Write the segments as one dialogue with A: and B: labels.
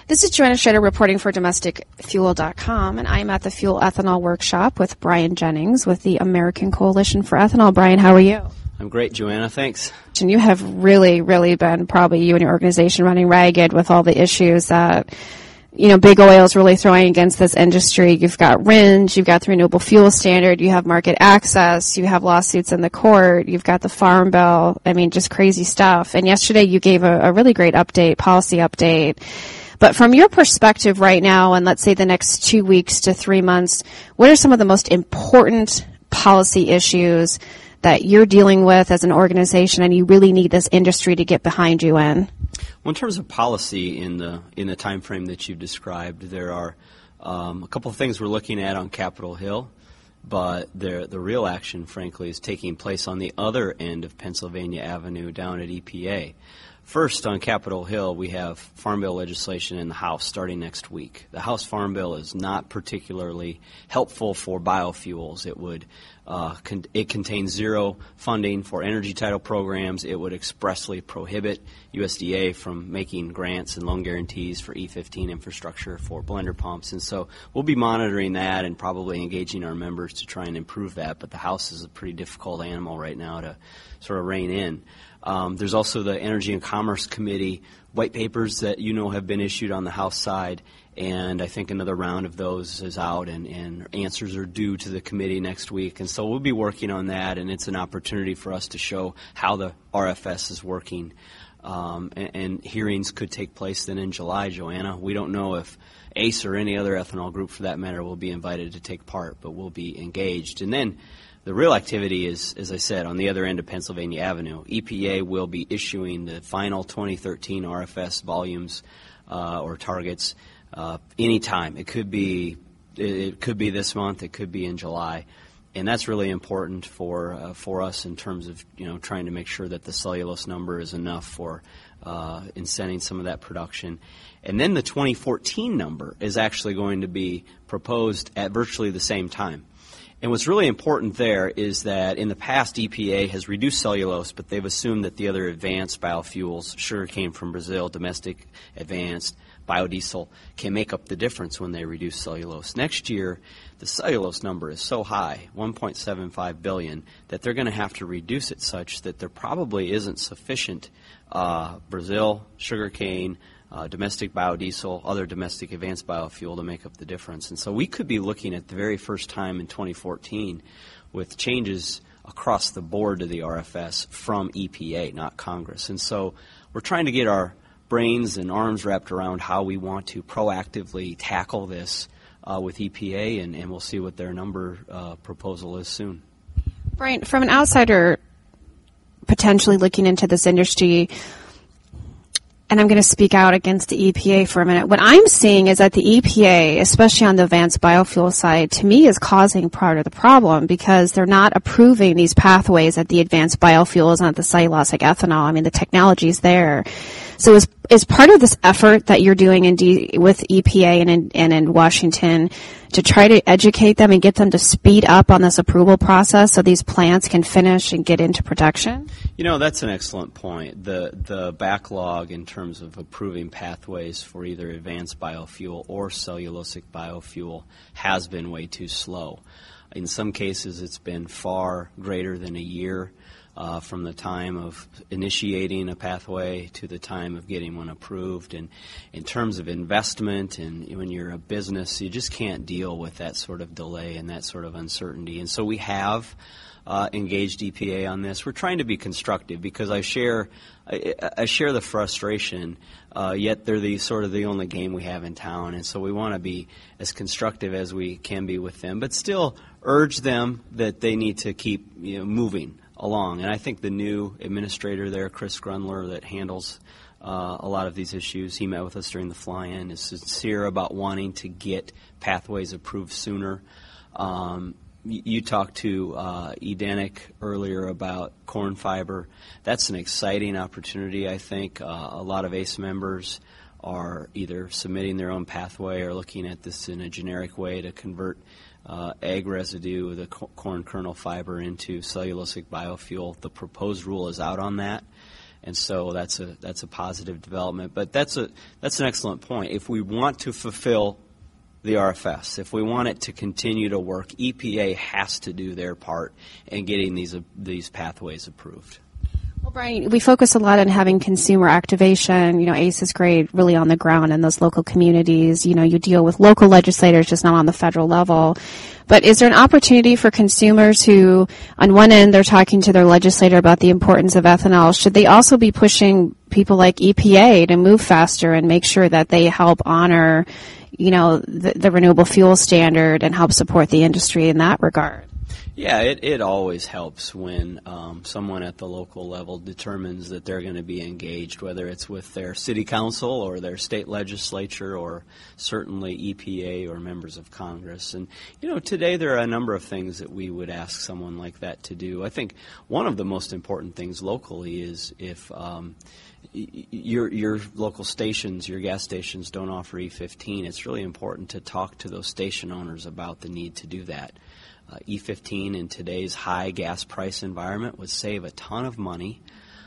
A: This is Joanna Schrader reporting for DomesticFuel.com, and I'm at the Fuel Ethanol Workshop with Brian Jennings with the American Coalition for Ethanol. Brian, how are you?
B: I'm great, Joanna. Thanks.
A: And you have really, really been, probably you and your organization, running ragged with all the issues that, big oil is really throwing against this industry. You've got RINs, you've got the Renewable Fuel Standard, you have market access, you have lawsuits in the court, you've got the Farm Bill. Just crazy stuff. And yesterday you gave a really great policy update. But from your perspective right now, and let's say the next 2 weeks to 3 months, what are some of the most important policy issues that you're dealing with as an organization and you really need this industry to get behind you in?
B: Well, in terms of policy in the time frame that you've described, there are a couple of things we're looking at on Capitol Hill, but the real action, frankly, is taking place on the other end of Pennsylvania Avenue down at EPA. First, on Capitol Hill, we have Farm Bill legislation in the House starting next week. The House Farm Bill is not particularly helpful for biofuels. It contains zero funding for energy title programs. It would expressly prohibit USDA from making grants and loan guarantees for E15 infrastructure for blender pumps. And so we'll be monitoring that and probably engaging our members to try and improve that. But the House is a pretty difficult animal right now to sort of rein in. There's also the Energy and Commerce Committee white papers that have been issued on the House side, and I think another round of those is out, and answers are due to the committee next week. And so we'll be working on that, and it's an opportunity for us to show how the RFS is working. And hearings could take place then in July, Joanna. We don't know if ACE or any other ethanol group, for that matter, will be invited to take part, but we'll be engaged. And then the real activity is, as I said, on the other end of Pennsylvania Avenue. EPA will be issuing the final 2013 RFS volumes or targets anytime. It could be this month. It could be in July, and that's really important for us in terms of trying to make sure that the cellulose number is enough for incenting some of that production. And then the 2014 number is actually going to be proposed at virtually the same time. And what's really important there is that in the past, EPA has reduced cellulose, but they've assumed that the other advanced biofuels, sugarcane from Brazil, domestic advanced, biodiesel, can make up the difference when they reduce cellulose. Next year, the cellulose number is so high, 1.75 billion, that they're going to have to reduce it such that there probably isn't sufficient Brazil, sugarcane, domestic biodiesel, other domestic advanced biofuel to make up the difference. And so we could be looking at the very first time in 2014 with changes across the board to the RFS from EPA, not Congress. And so we're trying to get our brains and arms wrapped around how we want to proactively tackle this with EPA, and we'll see what their number proposal is soon.
A: Brian, from an outsider potentially looking into this industry, and I'm going to speak out against the EPA for a minute. What I'm seeing is that the EPA, especially on the advanced biofuel side, to me is causing part of the problem because they're not approving these pathways at the advanced biofuels and at the cellulosic ethanol. The technology is there. So is part of this effort that you're doing with EPA and in Washington to try to educate them and get them to speed up on this approval process so these plants can finish and get into production?
B: That's an excellent point. The backlog in terms of approving pathways for either advanced biofuel or cellulosic biofuel has been way too slow. In some cases, it's been far greater than a year from the time of initiating a pathway to the time of getting one approved. And in terms of investment, and when you're a business, you just can't deal with that sort of delay and that sort of uncertainty. And so we have engaged EPA on this. We're trying to be constructive because I share the frustration, yet they're the only game we have in town. And so we want to be as constructive as we can be with them, but still urge them that they need to keep moving along. And I think the new administrator there, Chris Grundler, that handles a lot of these issues, he met with us during the fly-in, is sincere about wanting to get pathways approved sooner. You talked to Edenic earlier about corn fiber. That's an exciting opportunity, I think. A lot of ACE members are either submitting their own pathway or looking at this in a generic way to convert egg residue, the corn kernel fiber, into cellulosic biofuel. The proposed rule is out on that, And so that's a positive development. But that's an excellent point. If we want to fulfill the RFS, if we want it to continue to work, EPA has to do their part in getting these pathways approved.
A: Well, Brian, we focus a lot on having consumer activation. ACE is great, really on the ground in those local communities. You deal with local legislators, just not on the federal level. But is there an opportunity for consumers who, on one end, they're talking to their legislator about the importance of ethanol? Should they also be pushing people like EPA to move faster and make sure that they help honor, the renewable fuel standard and help support the industry in that regard?
B: Yeah, it always helps when someone at the local level determines that they're going to be engaged, whether it's with their city council or their state legislature or certainly EPA or members of Congress. And, today there are a number of things that we would ask someone like that to do. I think one of the most important things locally is if your local stations, your gas stations don't offer E15, it's really important to talk to those station owners about the need to do that. E15 in today's high gas price environment would save a ton of money,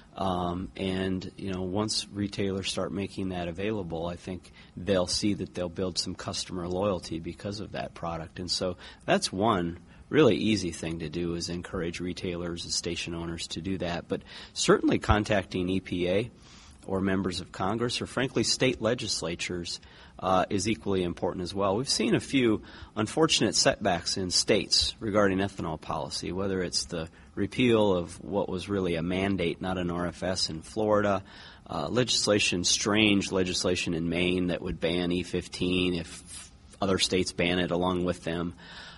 B: and once retailers start making that available, I think they'll see that they'll build some customer loyalty because of that product. And so that's one really easy thing to do, is encourage retailers and station owners to do that. But certainly contacting EPA or members of Congress or frankly state legislatures is equally important as well. We've seen a few unfortunate setbacks in states regarding ethanol policy, whether it's the repeal of what was really a mandate, not an RFS in Florida, strange legislation in Maine that would ban E15 if other states ban it along with them.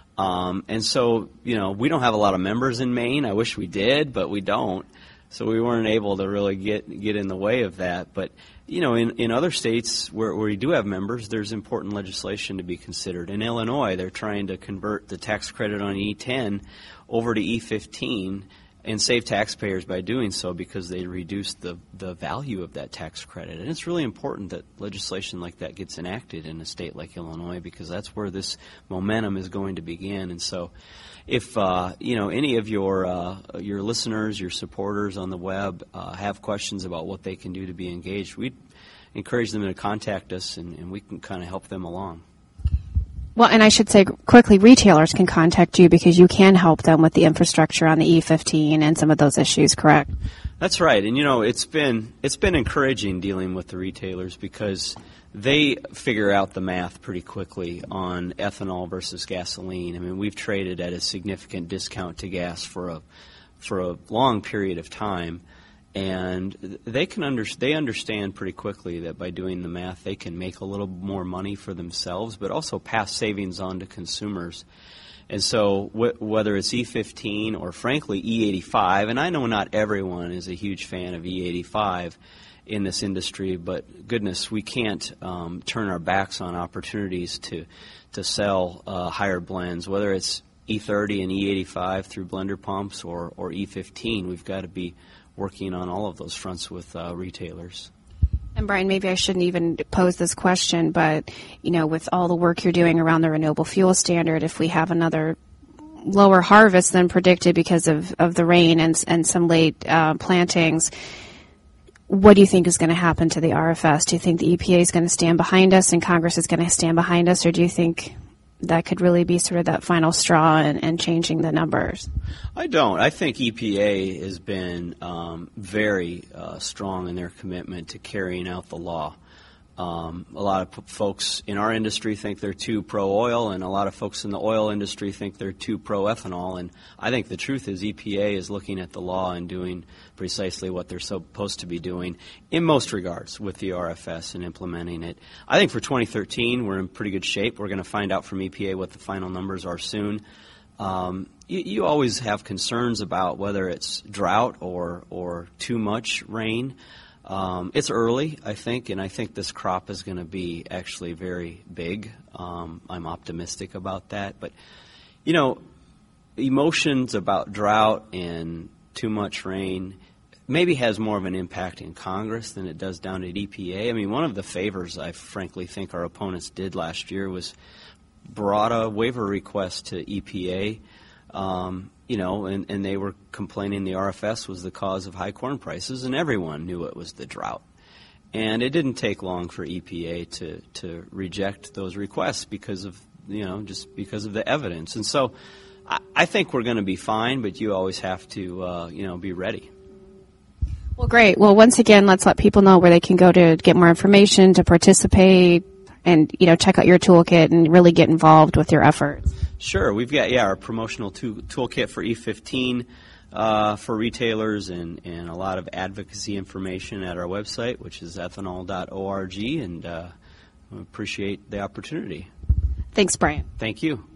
B: And so, we don't have a lot of members in Maine. I wish we did, but we don't. So we weren't able to really get in the way of that. But, in other states where we do have members, there's important legislation to be considered. In Illinois, they're trying to convert the tax credit on E10 over to E15 and save taxpayers by doing so because they reduce the value of that tax credit. And it's really important that legislation like that gets enacted in a state like Illinois because that's where this momentum is going to begin. And so if any of your listeners, your supporters on the web have questions about what they can do to be engaged, we'd encourage them to contact us and we can kind of help them along.
A: Well, and I should say quickly, retailers can contact you because you can help them with the infrastructure on the E15 and some of those issues, correct?
B: That's right. And, it's been encouraging dealing with the retailers because they figure out the math pretty quickly on ethanol versus gasoline. I mean, we've traded at a significant discount to gas for a long period of time. And they understand pretty quickly that by doing the math, they can make a little more money for themselves, but also pass savings on to consumers. And so whether it's E15 or, frankly, E85, and I know not everyone is a huge fan of E85 in this industry, but goodness, we can't turn our backs on opportunities to sell higher blends, whether it's E30 and E85 through blender pumps or E15. We've got to be working on all of those fronts with retailers.
A: And Brian, maybe I shouldn't even pose this question, but, with all the work you're doing around the renewable fuel standard, if we have another lower harvest than predicted because of the rain and some late plantings, what do you think is going to happen to the RFS? Do you think the EPA is going to stand behind us and Congress is going to stand behind us, or do you think that could really be sort of that final straw and changing the numbers?
B: I don't. I think EPA has been very strong in their commitment to carrying out the law. A lot of folks in our industry think they're too pro-oil, and a lot of folks in the oil industry think they're too pro-ethanol. And I think the truth is EPA is looking at the law and doing precisely what they're supposed to be doing in most regards with the RFS and implementing it. I think for 2013, we're in pretty good shape. We're going to find out from EPA what the final numbers are soon. You always have concerns about whether it's drought or too much rain. It's early, I think, and I think this crop is going to be actually very big. I'm optimistic about that. But, emotions about drought and too much rain maybe has more of an impact in Congress than it does down at EPA. I mean, one of the favors I frankly think our opponents did last year was brought a waiver request to EPA And they were complaining the RFS was the cause of high corn prices, and everyone knew it was the drought. And it didn't take long for EPA to reject those requests because of the evidence. And so I think we're going to be fine, but you always have to be ready.
A: Well, great. Well, once again, let's let people know where they can go to get more information, to participate, and check out your toolkit and really get involved with your efforts.
B: Sure. We've got our promotional toolkit for E15 for retailers and a lot of advocacy information at our website, which is ethanol.org, and we appreciate the opportunity.
A: Thanks, Brian.
B: Thank you.